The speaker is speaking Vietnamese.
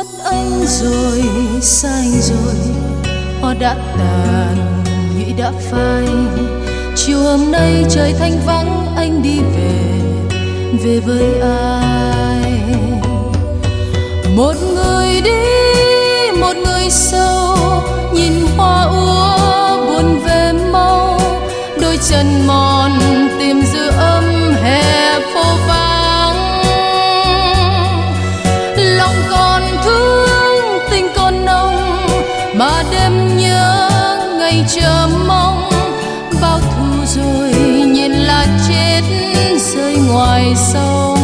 mất anh rồi, xa anh rồi, hoa đã tàn, nhụy đã phai. Chiều hôm nay trời thanh vắng, anh đi về, về với ai? Một người đi, một người sâu, nhìn hoa úa buồn về mau. Đôi chân mòn tìm dư âm hè phố vắng. Lòng còn thương, tình còn nồng, mà đêm nhớ ngày chờ mong. Bao thu rồi nhìn là chết rơi ngoài sông.